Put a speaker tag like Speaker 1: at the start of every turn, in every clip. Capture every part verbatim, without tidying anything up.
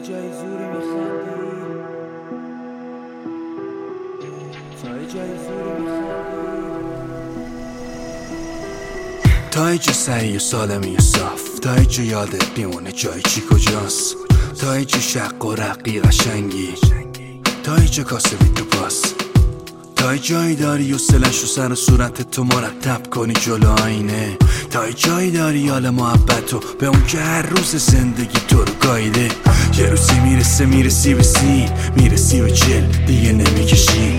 Speaker 1: جای زوری میخندی، تا جای زوری میخندی،
Speaker 2: تا جا سعی و سالمی و صاف، تا جا یادت بیمونه جای چی کجاست، تا جا شق و رقی قشنگی، تا جا کاسبی تو پاس، تا جایی داری و سلش و سر و صورت تو مرتب کنی جلو آینه، تا جایی داری حال محبت و به اون که هر روز زندگی تو رو گایده. یه روزی میرسه میرسی به سی، میرسی به چل دیگه نمیکشی،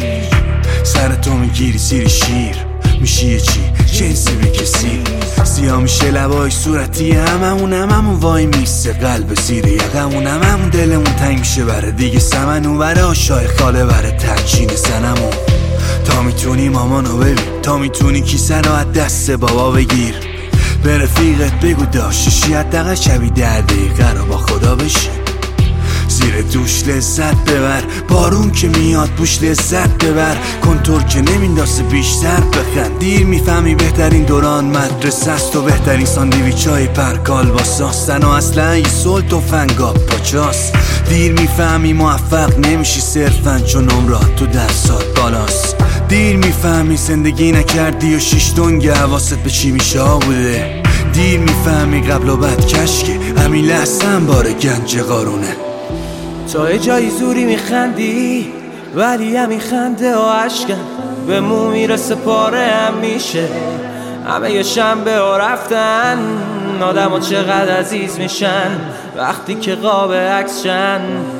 Speaker 2: سر تو میگیری سیری شیر، میشی یه چی جنسی به کسی، سیاه میشه لبای صورتی هممون، هممون وای میسته قلب زیر یقمون، هممون دلمون تنگ میشه بره دیگه سمنون، بره آشای خاله بره ترچین زنمون. تا میتونی مامانو ببین، تا میتونی کیسه رو از دست بابا بگیر، به رفیقت بگو داشتشی حداقل شبی ده دقیقه رو با خدا بشی، زیر دوش لذت ببر، بارون که میاد بوش لذت ببر، کنتور که نمیندازه بیشتر بخند، دیر میفهمی بهترین دوران مدرسه است و بهترین ساندویچ های پرکال با ساستن و اصلا یه سلط و فنگاب پاچاست، دیر میفهمی موفق نمیشی صرفا چون عمرات تو درسات بالاست، دیر میفهمی زندگی نکردی و شیش دنگ حواست به چی میشه بوده، دیر میفهمی قبل و بعد کشکه همین لحظه هم بار گنج قارونه.
Speaker 1: تا جای زوری میخندی ولی همین خنده و عشقم به مو میرسه پاره هم میشه، همه یه شنبه و رفتن آدم ها چقدر عزیز میشن وقتی که قاب عکس شن،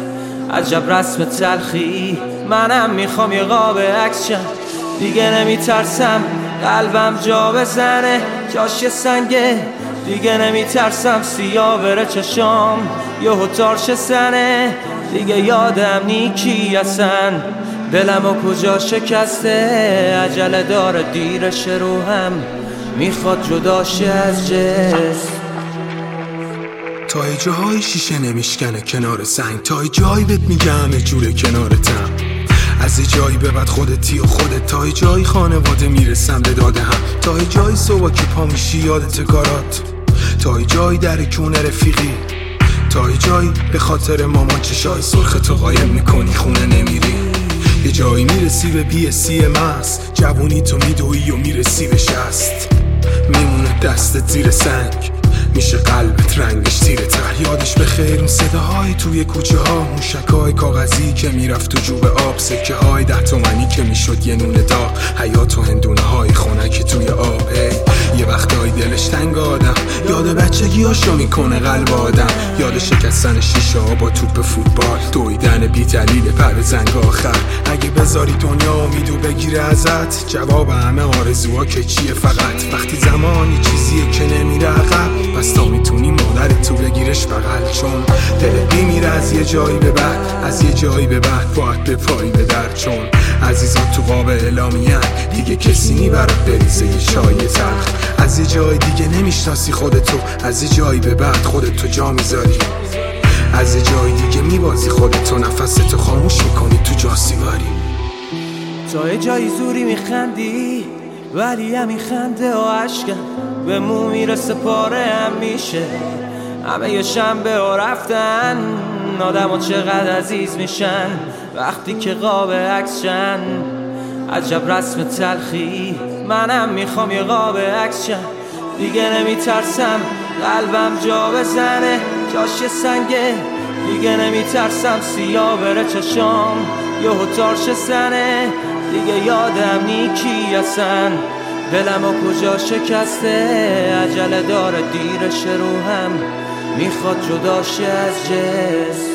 Speaker 1: عجب رسم تلخی منم میخوام یه قاب عکس شن، دیگه نمیترسم قلبم جا بزنه جاش سنگه، دیگه نمیترسم سیاه بره چشام یهو تارش سنه، دیگه یادم نیکی اصلا دلم و کجا شکسته، عجله داره دیرش رو هم میخواد جداشه از جسم،
Speaker 2: تا جاهای شیشه نمیشکنه کنار سنگ، تا جایی بهت میگه همه جوره کنارتم، از جایی به بعد خودتی و خودت، تا جایی خانواده میرسم به داده هم، تا جایی صبح که پا میشی یادت کارات، تا جایی در کونه رفیقی، تا جایی به خاطر مامان چشای سرخ تو قایم میکنی خونه نمیری، یه جایی میرسی به بی سی مست، جوونی تو میدوی و میرسی به شست، میمونه دستت زیر سنگ میشه قلبت رنگش تیره تر، یادش به خیر اون صداهای توی کوچه ها، موشکای کاغذی که میرفت تو جوب آب، سکه های ده تومنی که میشد یه نون داغ، حیات و هندونه های خنک توی آب، یه وقتایی دلش تنگ آدم، یاد بچگی هاشو میکنه قلب آدم، یاد شکستن شیشه ها با توپ فوتبال، دویدن بی دلیل پر زنگ آخر، اگه بذاری دنیا امیدو بگیره ازت، جواب همه آرزوها که چیه فقط، وقتی زمانی چیزیه که نمیره عقب، پس تا میتونی مادرت تو بگیرش بغل، چون دلت میمیره از یه جایی به بعد، از یه جایی به بعد باید به پایی به در، چون عزیزان تو قاب اعلامیه‌ن دیگه کسی نی برات بریزه یه چای تلخ، از یه جای دیگه نمیشناسی خودتو، از یه جایی به بعد خودتو جا میذاری، از یه جای دیگه میبازی خودتو، نفستو خاموش میکنی تو جاسیگاری.
Speaker 1: تا جای زوری میخندی ولی همین خنده و عشقم به مو میرسه پاره هم میشه، همه یه شنبه و رفتن آدم ها چقدر عزیز میشن وقتی که قاب عکس شن، عجب رسم تلخی منم میخوام یه قاب عکس شن، دیگه نمیترسم قلبم جا بزنه جاش سنگه، دیگه نمیترسم سیاه بره چشام یهو تارش سنه، دیگه یادم نیکی اصلا دلم و کجا شکسته، عجله داره دیرش رو هم میخواد جداشه از جسم.